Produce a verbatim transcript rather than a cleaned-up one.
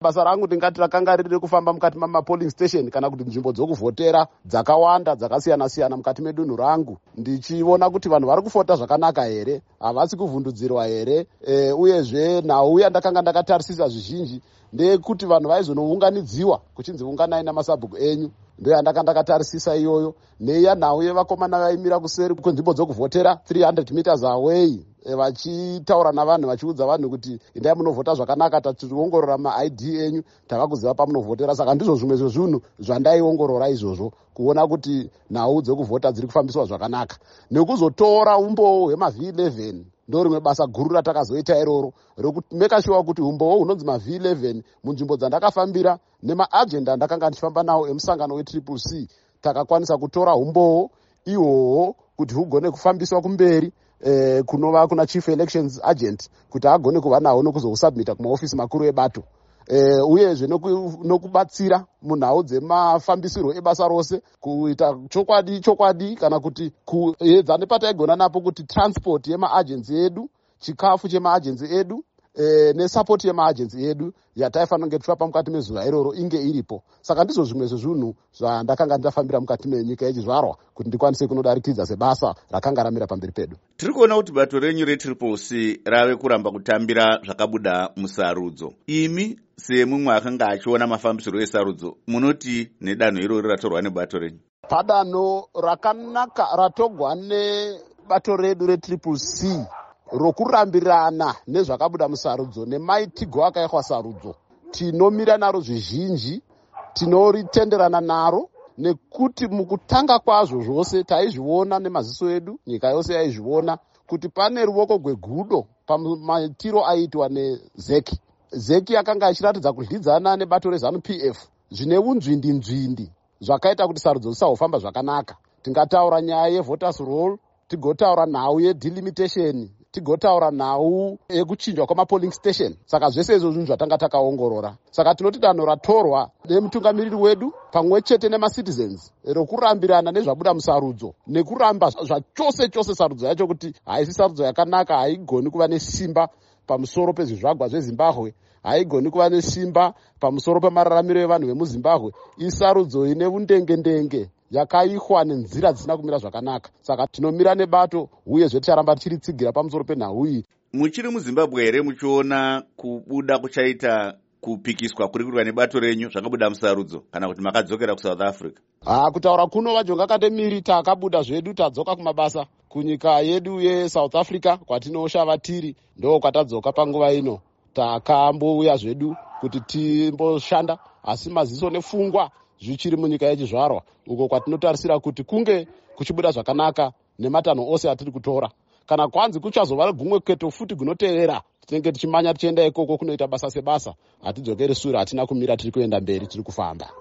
Basa rangu ndingati rakanga riri kufamba mukati mamapolling station kana kuti nzvimbo dzokuvhotera dzakawanda dzakasiyana-siyana mukati medunhu rangu, ndichiona kuti vanhu vari kufota zvakanaka here, havasi kuvhundudzirwa here. E, uyezve nhau yandakanga ndakatarisisa zvizhinji ndeyekuti vanhu vaizonounganidziwa kuchinzi unganai namasabhuku enyu, ndo yandaka ndakatarisisa iyoyo. Neiya nhau yevakomana vaimira kuseri kwenzvimbo dzokuvhotera three hundred meters away, vachitaura navanhu vachiudza vanhu kuti indai munovhota zvakanaka, tationgorora ma-I D enyu, tava kuziva pamunovhotera. Saka ndizvo zvimwe zvezvinhu zvandaiongorora izvozvo, kuona kuti nhau dzekuvhota dziri kufambiswa zvakanaka. Nekuzotora umboo hwema-V eleven ndo rimwe basa guru ratakazoita iroro, rekumeka sure kuti umboo hunonzi ma-V eleven munzvimbo dzandakafambira nemaajenda andakanga ndichifamba nawo emusangano we-Triple C, takakwanisa kutora umboo ihwohwo kuti hugone kufambiswa kumberi Eh, kunova kuna chief elections agent kuti agone kuva nawo nokuzosubmita kumaofisi makuru ebato. Eh, uyezve nokubatsira munhau dzemafambisirwo ebasa rose, kuita chokwadi chokwadi kana kuti kuedza nepataigona napo kuti transport yemaagency edu, chikafu chemaagency edu, e, nesapoti yemaagency edu yataifanira kunge tichapa mukati mezuva iroro inge iripo. Saka ndizvo zvimwe zvezvinhu zvandakanga ndafambira mukati menyika yechizvarwa kuti ndikwanise kunodarikidza sebasa rakanga ramira pamberi pedu. Tiri kuona kuti bato renyu reTriple C rave kuramba kutambira zvakabuda musarudzo. Imi semumwe akanga achiona mafambisiro esarudzo, munoti nedanho irori ratorwa nebato renyu? Padanho rakanaka ratogwa nebato redu reTriple C rokurambirana nezvakabuda musarudzo nemaitigo akaikwa sarudzo, tinomira naro zvizhinji, tinoritenderana naro, nekuti mukutanga kwazvo zvose taizviona nemaziso edu, nyika yose yaizviona kuti pane ruoko gwegudo pamaitiro aiitwa neZeki. Zeki yakanga ichiratidza kudlidzana nebato reZANU P F zvine unzvindi nzvindi zvakaita kuti sarudzo dzisahofamba zvakanaka. Tingataura nyaya yevoters roll, tigotaura nhau yedelimitation, tigotaura nhau yekuchinjwa kwamapolling station. Saka zvese izvo zvinhu zvatanga takaongorora. Saka tinoti danho ratorwa nemutungamiriri wedu pamwe chete nemacitizens rokurambirana nezvabuda musarudzo, nekuramba zvachose chose sarudzo yacho kuti haisi sarudzo yakanaka, haigoni kuva nesimba pamusoro pezvizvagwa zveZimbabwe, haigoni kuva nesimba pamusoro pemararamiro evanhu vemuZimbabwe. Isarudzo ine undenge-ndenge yakaikwa nenzira dzisina kumira zvakanaka. Saka tinomira nebato uyezve ticharamba tichiritsigira pamusoro penhau iyi. Muchiri muZimbabwe here muchiona kubuda kuchaita kupikiswa kuri kuitwa nebato renyu zvakabuda musarudzo, kana kuti makadzokera kuSouth Africa? Ah, kutaura kuno vajonga katemiri takabuda zvedu tadzoka kumabasa kunyika yedu yeSouth Africa kwatinoshava tiri, ndo kwatadzoka panguva ino. Takambouya zvedu kuti timboshanda, asi maziso nefungwa zvichiri munyika yechizvarwa, uko kwatinotarisira kuti kunge kuchibuda zvakanaka nematanho ose atiri kutora. Kana kwanzi kuchazova gumwe keto futi gunoteerera, tinenge tichimanya tichienda ikoko kunoita basa sebasa, hatidzokeri shure, hatina kumira, tiri kuenda mberi, tiri kufamba.